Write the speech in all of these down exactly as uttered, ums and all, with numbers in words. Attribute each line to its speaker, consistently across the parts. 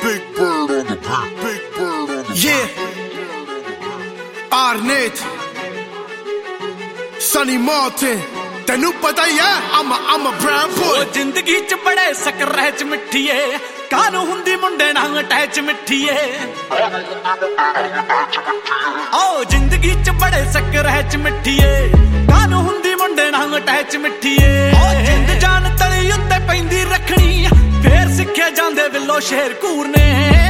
Speaker 1: Big bird on the beat. Big bird on the beat.
Speaker 2: Yeah. Arnett. Sunny Martin. ਤੈਨੂੰ ਪਤਾ ਹੀ ਐ I'm a I'm a brown boy.
Speaker 3: ਉਹ ਜ਼ਿੰਦਗੀ ਚ ਬੜੇ ਸਕਰਹਿ ਚ ਮਿੱਠੀਏ ਕਾਨੂੰ ਹੁੰਦੀ ਮੁੰਡੇ ਨਾਲ ਅਟੈਚ ਮਿੱਠੀਏ ਓ ਜ਼ਿੰਦਗੀ ਚ ਬੜੇ ਸਕਰਹਿ ਚ ਮਿੱਠੀਏ ਕਾਨੂੰ ਹੁੰਦੀ ਮੁੰਡੇ ਨਾਲ ਅਟੈਚ ਮਿੱਠੀਏ ਓ ਜਿੰਦ ਜਾਨ ਤਲੀ ਉੱਤੇ ਪੈਂਦੀ ਰੱਖਣੀ ਫੇਰ ਸਿੱਖੇ ਜਾਂਦੇ ਵਿੱਲੋ ਸ਼ੇਰ ਕੂਰਨੇ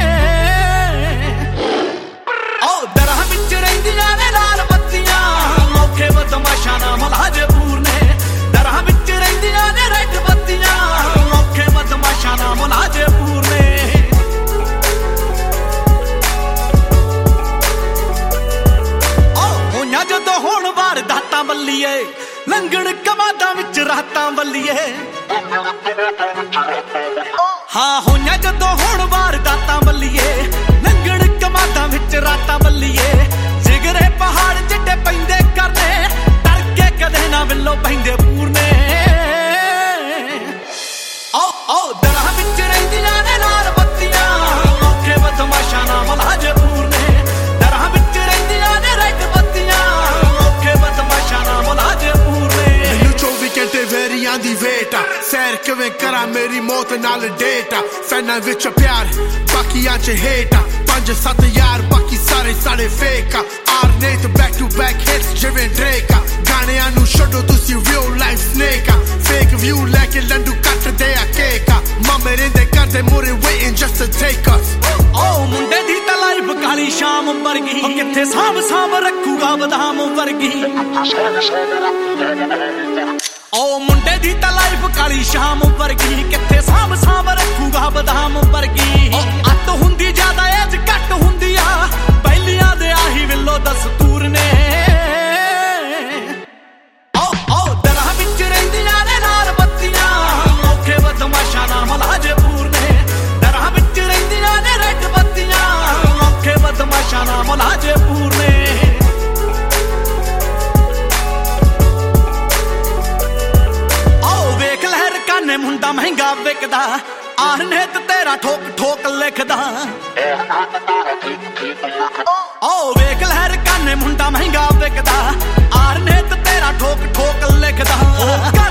Speaker 3: ਓ ਦਰਾਂ ਵਿੱਚ ਰਹਿੰਦੀਆਂ ਨੇ ਲਾਲ ਬੱਤੀਆਂ ਮੌਕੇ ਬਦਮਾਸ਼ਾ ਨਾ ਮਲਾਜੇ ਪੂਰਨੇ ਦਰਾਂ ਵਿੱਚ ਰਹਿੰਦੀਆਂ ਨੇ ਰੈੱਡ ਬੱਤੀਆਂ ਮੌਕੇ ਬਦਮਾਸ਼ਾ ਨਾ ਮਲਾਜੇ ਪੂਰਨੇ ਓ ਹੋਈਆਂ ਜਦੋਂ ਹੁਣ ਵਾਰਦਾਤਾਂ ਬੱਲੀਏ ਲੰਘਣ ਕਮਾਦਾਂ ਵਿੱਚ ਰਾਤਾਂ ਬੱਲੀਏ ਹਾਂ ਹੋਈਆਂ ਜਦੋਂ ਹੁਣ ਵਾਰਦਾਤਾਂ ਬੱਲੀਏ ਲੰਘਣ ਕਮਾਦਾਂ ਵਿੱਚ ਰਾਤਾਂ ਬੱਲੀਏ ਜਿਗਰੇ ਪਹਾੜ ਜਿੱਡੇ ਪੈਂਦੇ ਕਰਨੇ ਡਰ ਕੇ ਕਦੇ ਨਾ ਵਿੱਲੋ ਪੈਂਦੇ ਪੂਰਨੇ ਓ ਓ ਦਰਾਂ ਵਿੱਚ ਰਹਿੰਦੀਆਂ ਨੇ ਲਾਲ ਬੱਤੀਆਂ ਮੌਕੇ ਬਦਮਾਸ਼ਾ ਨਾ ਮਲਾਜੇ ਪੂਰਨੇ ਦਰਾਂ ਵਿੱਚ ਰਹਿੰਦੀਆਂ ਨੇ ਰੈੱਡ ਬੱਤੀਆਂ ਮੌਕੇ ਬਦਮਾਸ਼ਾ ਨਾ ਮਲਾਜੇ ਪੂਰਨੇ
Speaker 2: ਮੈਨੂੰ ਚੌਵੀ ਘੰਟੇ ਵੈਰੀਆਂ ਦੀ ਵੇਟ ਆ ਸੈਰ ਕਿਵੇਂ ਕਰਾਂ ਮੇਰੀ ਮੌਤ ਨਾਲ ਡੇਟ ਆ ਫੈਨਾਂ ਵਿੱਚ ਪਿਆਰ ਬਾਕੀਆਂ ਚ ਹੇਟ ਆ ਪੰਜ ਸੱਤ ਯਾਰ ਬਾਕੀ ਸਾਰੇ ਸਾਰੇ ਫੇਕ ਆ Arnett back to back hits ਜਿਵੇਂ Drake ਆ ਗਾਣਿਆਂ ਨੂੰ ਛੱਡੋ ਤੁਸੀਂ real life snake ਆ fake view ਲੈ ਕੇ ਲੰਡੂ ਕੱਟਦੇ ਆ ਕੇਕ ਆ ਮਾਮੇ ਰਹਿੰਦੇ ਕਰਦੇ ਮੂਰੇ waiting just to take us
Speaker 3: ਓ ਮੁੰਡੇ ਦੀ ਤਾਂ ਲਾਈਫ ਕਾਲੀ ਸ਼ਾਮ ਵਰਗੀ ਉਹ ਕਿੱਥੇ ਸਾਂਭ ਸਾਂਭ ਰੱਖੂਗਾ ਬਦਾਮ ਵਰਗੀ ਓ ਮੁੰਡੇ ਦੀ ਤਾਂ ਲਾਈਫ ਕਾਲੀ ਸ਼ਾਮ ਵਰਗੀ ਕਿੱਥੇ ਸਾਂਭ ਸਾਂਭ ਰੱਖੂਗਾ ਬਦਾਮ ਵਰਗੀ ਅੱਤ ਹੁੰਦੀ ਜ਼ਿਆਦਾ ਏਜ ਘੱਟ ਹੁੰਦੀ ਆ ਪਹਿਲੀਆਂ ਦੇ ਆਹੀ ਵਿੱਲੋ ਦਸਤੂਰ ਨੇ ਓ ਓ ਦਰਾਂ ਵਿੱਚ ਰਹਿੰਦੀਆਂ ਨੇ ਲਾਲ ਬੱਤੀਆਂ ਮੌਕੇ ਬਦਮਾਸ਼ਾ ਨਾ ਮਲਾਜੇ ਪੂਰਨੇ ਦਰਾਂ ਵਿੱਚ ਰਹਿੰਦੀਆਂ ਨੇ ਰੈੱਡ ਬੱਤੀਆਂ ਮੌਕੇ ਬਦਮਾਸ਼ਾ ਨਾ ਮਲਾਜੇ ਪੂਰਨੇ ਨੇ ਮੁੰਡਾ ਮਹਿੰਗਾ ਵਿਕਦਾ Arnett ਤੇਰਾ ਠੋਕ ਠੋਕ ਲਿਖਦਾ ਓ ਵੇਖ ਲਹਿਰ ਕਾਨੇ ਮੁੰਡਾ ਮਹਿੰਗਾ ਵਿਕਦਾ Arnett ਤੇਰਾ ਠੋਕ ਠੋਕ ਲਿਖਦਾ